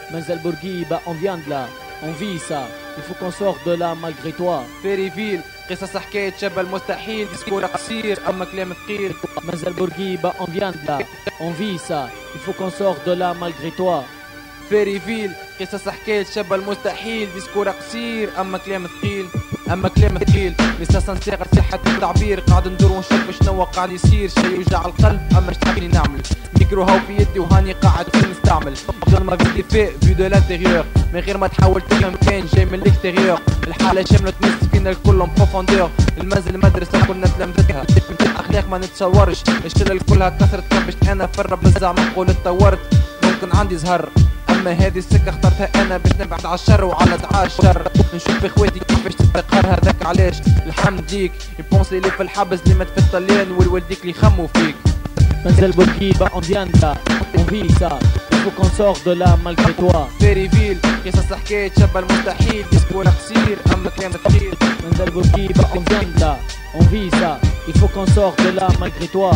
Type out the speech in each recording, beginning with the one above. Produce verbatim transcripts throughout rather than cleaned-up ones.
Menzel Bourguiba, on vient de là, on vit ça. Il faut qu'on sorte de là malgré toi. فيريفيل قصص حكاية شاب المستحيل ديسكور قصير أما كلام ثقيل. Menzel Bourguiba, on vient de là, on vit ça. Il faut qu'on sorte de là malgré toi. فيريفيل قصص حكاية شاب المستحيل ديسكور قصير أما كلام ثقيل. أما كلام ثقيل لسه نصيغ صحة التعبير قاعد ندور ونشوف شنو قاعد يصير شي يوجع القلب أما شتحبني نعمل ميكرو هاو في يدي وهاني قاعد فين نستعمل دون ما فيدي في فيو دو لانتيريور من غير ما تحاول تفهم كان جاي من الاكستيريور الحالة شاملة تمس فينا الكل بروفوندور المنزل المدرسة كنا تلمذتها أخلاق ما نتصورش الشلة كلها كسرت كبشت أنا في الرب الزعم نقول اتطورت ممكن عندي زهر اما هذه السكه اخترتها انا باش نبعد على الشر وعلى دعاء الشر نشوف اخواتي كيفاش تستقر هذاك علاش الحمد ليك يبونسي لي في الحبس اللي ما تفت طليان والوالديك اللي يخموا فيك. Menzel Bourguiba, on vient de là, on vit ça. Il faut qu'on sorte de là malgré toi. فيريفيل قصص حكاية شاب المستحيل ديسكور قصير اما كلام ثقيل. Menzel Bourguiba, on vient de là, on vit ça. Il faut qu'on sorte de là malgré toi.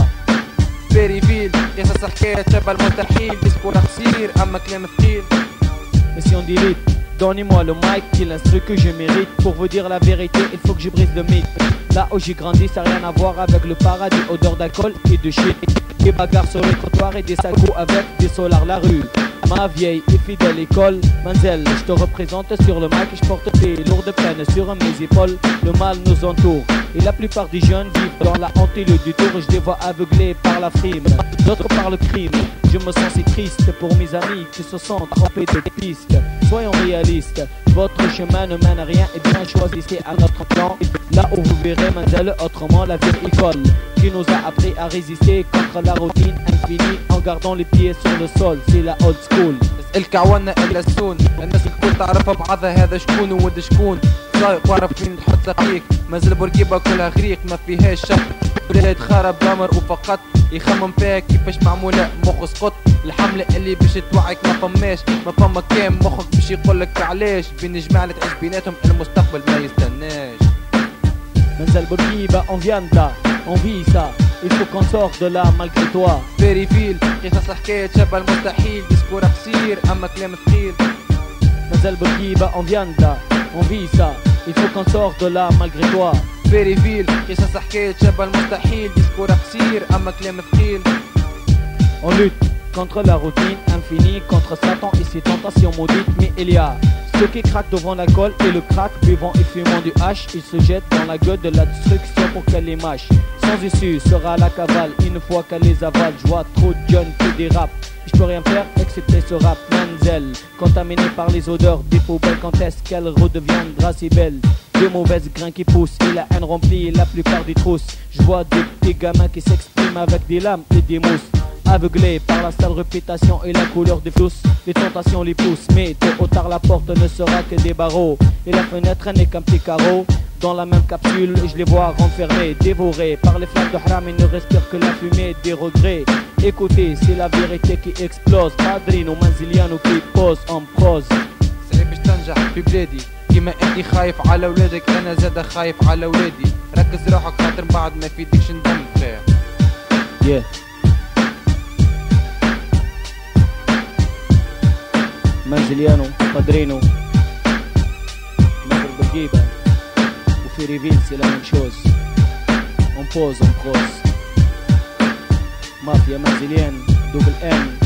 فيريفيل قصص حكاية شاب المستحيل ديسكور قصير أما كلام ثقيل. Et si on dit vite, donnez-moi le mic, qui l'instru que je mérite. Pour vous dire la vérité, il faut que je brise le mythe. Là où j'ai grandi, ça n'a rien à voir avec le paradis, odeur d'alcool et de shit. Des bagarres sur les trottoirs et des sales coups avec des solards la rue. Ma vieille et fidèle école, Menzel, je te représente sur le mic, je porte tes lourdes peines sur mes épaules. Le mal nous entoure et la plupart des jeunes vivent dans la honte et le détour. Je les vois aveuglés par la frime, d'autres par le crime. Je me sens si triste pour mes amis qui se sont trompés de pistes. Soyons réalistes, votre chemin ne mène à rien et bien choisissez un autre plan. Là où vous verrez Menzel autrement la vieille école qui nous a appris à résister contre la routine infinie en gardant les pieds sur le sol. C'est la old school. اسألك عوانا إلا السون الناس الكل تعرفها بعضها هذا شكون وود شكون سايق وعرف فين تحط سقيك منزل بورقيبة كلها غريق ما فيهاش شك بلاد خرب بامر وفقط يخمم فيها كيفاش معمولة مخ سقط الحملة اللي باش توعيك ما فماش ما فما كام مخك باش يقولك علاش بين جماعة اللي تعيش بيناتهم المستقبل ما يستناش. Menzel Bourguiba, on vient de là, on vit ça. Il faut qu'on sorte de là malgré toi. فيريفيل قصص حكاية شاب المستحيل ديسكور قصير أما كلام ثقيل. Menzel Bourguiba, on vient de là, on vit ça. Il faut qu'on sorte de là malgré toi. فيريفيل قصص حكاية شاب المستحيل ديسكور قصير أما كلام ثقيل. On lutte contre la routine infinie, contre Satan et ses tentations maudites. Mais il y a ceux qui craquent devant l'alcool et le crack, buvant et fumant du hache. Ils se jettent dans la gueule de la destruction pour qu'elle les mâche. Sans issue sera la cavale une fois qu'elle les avale. Je vois trop de jeunes qui dérapent. Je peux rien faire excepté ce rap. Menzel, contaminé par les odeurs des poubelles. Quand est-ce qu'elle redeviendra si belle? Des mauvaises grains qui poussent et la haine remplit la plupart des trousses. Je vois des petits gamins qui s'expriment avec des lames et des mousses. Aveuglés par la sale réputation et la couleur des flous, les tentations les poussent. Mais tôt ou tard la porte ne sera que des barreaux et la fenêtre n'est qu'un petit carreau. Dans la même capsule, je les vois renfermés, dévorés par les flammes de haram. Ils ne respirent que la fumée des regrets. Écoutez, c'est la vérité qui explose. Padrino Manziliano qui pose en prose. صعيب باش تنجح في بلادي كيما انتي خايف على ولادك انا زادا خايف على ولادي ركز روحك خاطر بعد ما فيدكش ندم فيها. Yeah. Manziliano, Padrino, Menzel Bourguiba ou Féréville, c'est la même chose. On pose, on prose. Mafia Manzilienne, double M.